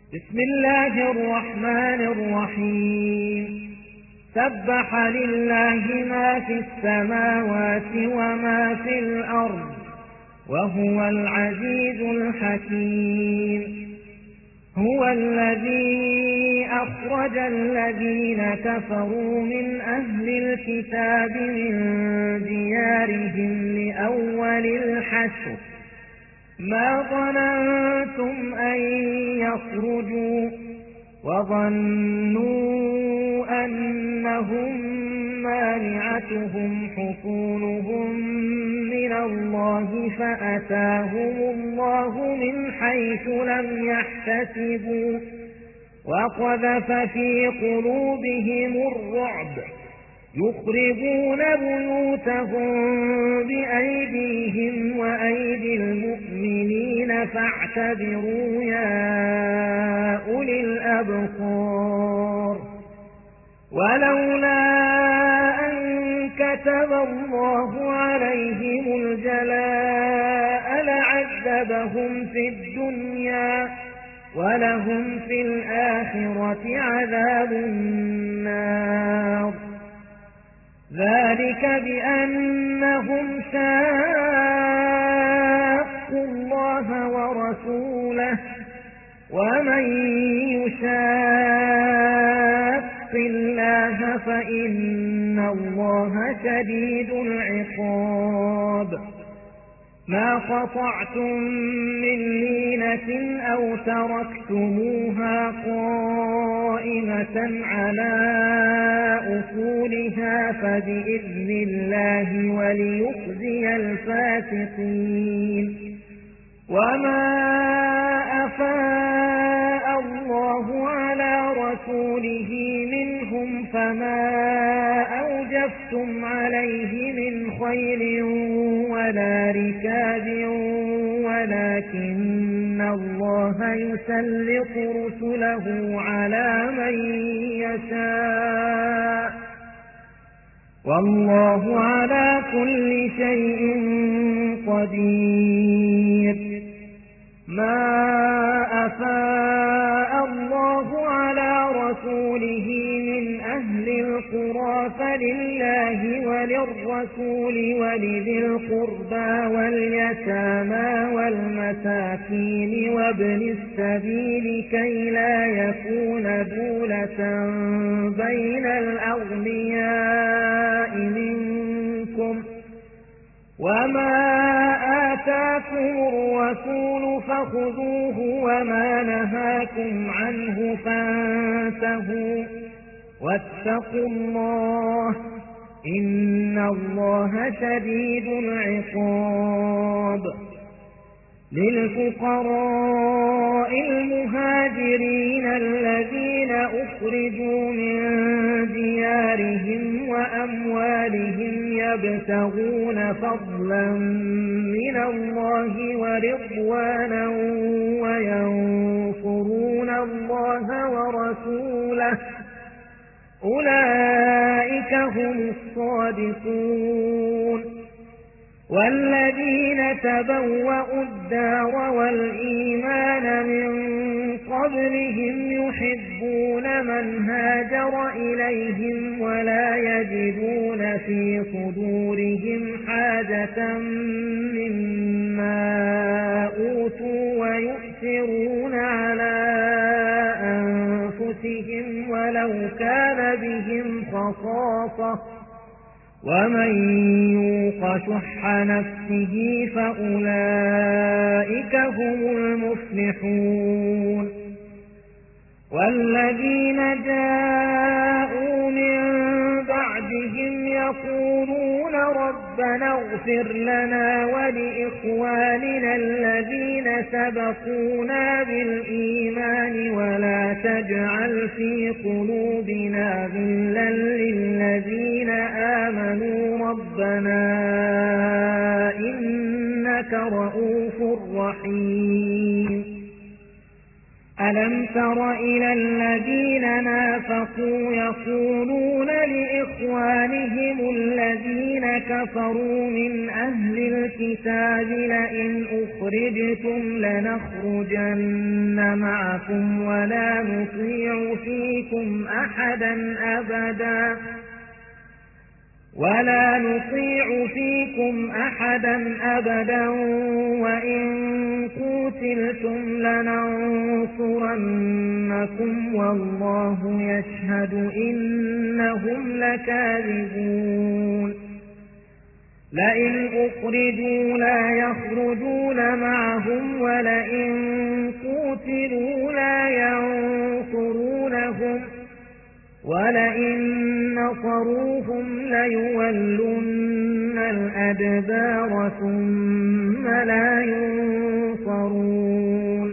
بسم الله الرحمن الرحيم. سبح لله ما في السماوات وما في الأرض وهو العزيز الحكيم. هو الذي أخرج الذين كفروا من أهل الكتاب من ديارهم لأول الحشر ما ظننتم أن يخرجوا وظنوا أنهم مانعتهم حصونهم من الله فأتاهم الله من حيث لم يحتسبوا وقذف في قلوبهم الرعب يخربون بيوتهم بأيديهم وأيدي المؤمنين فاعتبروا يا أولي الأبصار. ولولا أن كتب الله عليهم الجلاء لعذبهم في الدنيا ولهم في الآخرة عذاب النار. ذلك بأنهم شاقوا الله ورسوله ومن يشاق الله فإن الله شديد العقاب. ما قطعتم من لينة أو تركتموها قائمة على أصولها فبإذن الله وليخزي الفاسقين. وما أفاء الله على رسوله منهم فما أوجفتم عليه من خيل ولا ركاب ولكن الله يسلط رسله على من يشاء والله على كل شيء قدير. ما أفاء الله على رسوله من أهل القرى فلله وللرسول ولذي القربى واليتامى والمساكين وابن السبيل كي لا يكون دولة بين الأغنياء منكم. وما آتاكم الرسول فخذوه وما نهاكم عنه فانتهوا واتقوا الله إن الله شديد العقاب. للفقراء المهاجرين الذين أخرجوا من ديارهم وأموالهم يبتغون فضلا من الله ورضوانا وينصرون الله ورسوله أولئك هم الصادقون. والذين تبوأوا الدار والإيمان من قبلهم يحبون من هاجر إليهم ولا يجدون في صدورهم حاجة مما أوتوا ويؤثرون على أنفسهم ولو كان بهم خصاصة ومن يوق شح نفسه فأولئك هم المفلحون. والذين جاءوا من بعدهم يقولون ربنا اغفر لنا ولإخواننا الذين سبقونا بالإيمان ولا تجعل في قلوبنا غلا للذين آمنوا ربنا إنك رؤوف رحيم. ألم تر إلى الذين نافقوا يقولون لإخوانهم الذين كفروا من أهل الكتاب لئن أخرجتم لنخرجن معكم ولا نطيع فيكم أحدا أبدا وإن قتلتم لننصرنكم والله يشهد إنهم لكاذبون لئن أخرجوا لا يخرجون معهم ولئن قتلوا لا ينصرونهم ولئن نصروهم ليولن الأدبار ثم لا ينصرون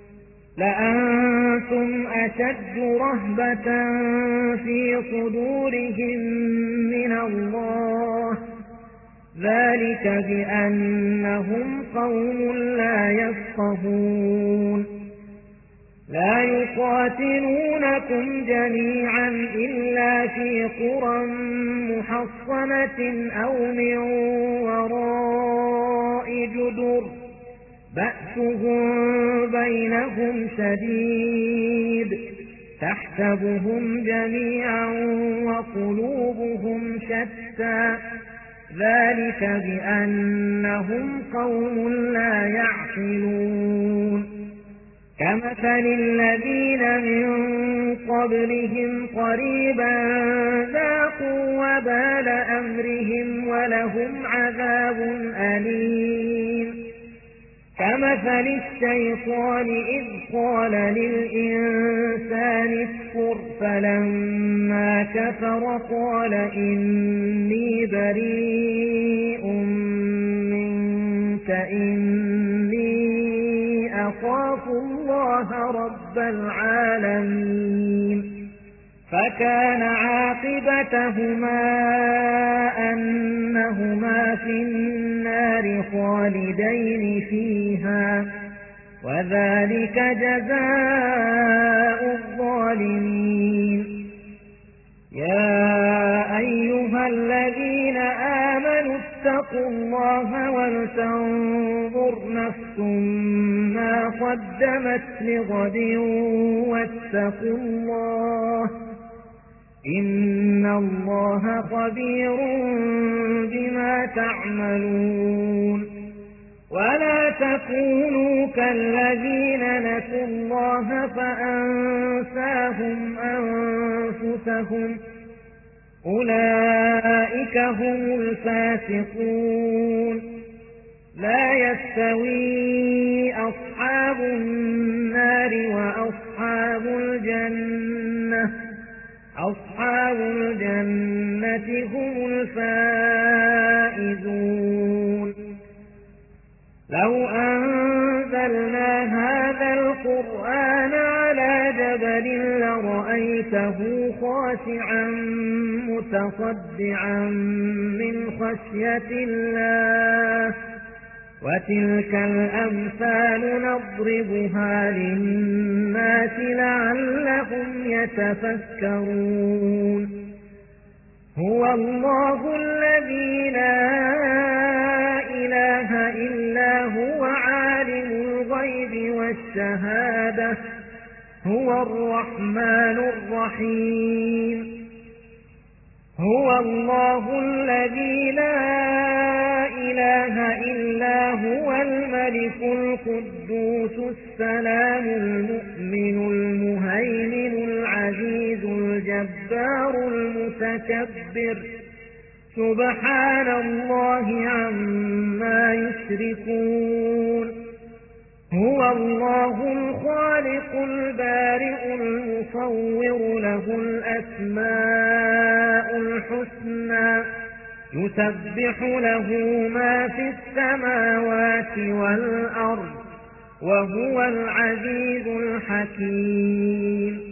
لأنتم أشد رهبة في صدورهم من الله ذلك بأنهم قوم لا يفقهون لا يقاتلونكم جميعا إلا في قرى محصنة أو من وراء جدر بأسهم بينهم شديد تحسبهم جميعا وقلوبهم شتى ذلك بأنهم قوم لا يعقلون كمثل الذين من قبلهم قريبا ذاقوا وبال أمرهم ولهم عذاب أليم كمثل الشيطان إذ قال للإنسان اكفر فلما كفر قال إني بريء منك إني أخاف الله رب العالمين فكان عاقبتهما أنهما في النار خالدين فيها وذلك جزاء الظالمين يا أيها الذين آمنوا اتقوا الله ولتنظر نفس ما قدمت لغد واتقوا الله إن الله خبير بما تعملون ولا تكونوا كالذين نسوا الله فأنساهم أنفسهم أولئك هم الفاسقون لا يستوي أصحاب النار وأصحاب الجنة أصحاب الجنة هم الفائزون لو أنزلنا هذا القرآن على جبل لرأيته خاشعا متصدعا من خشية الله وتلك الأمثال نضربها للناس لعلهم يتفكرون هو الله الذي لا إله إلا هو عالم الغيب والشهادة هو الرحمن الرحيم هو الله الذي لا إله إلا هو الملك القدوس السلام المؤمن المهيمن العزيز الجبار المتكبر سبحان الله عما يشركون هو الله الخالق البارئ المصور له الأسماء الحسنى يسبح له ما في السماوات والأرض وهو العزيز الحكيم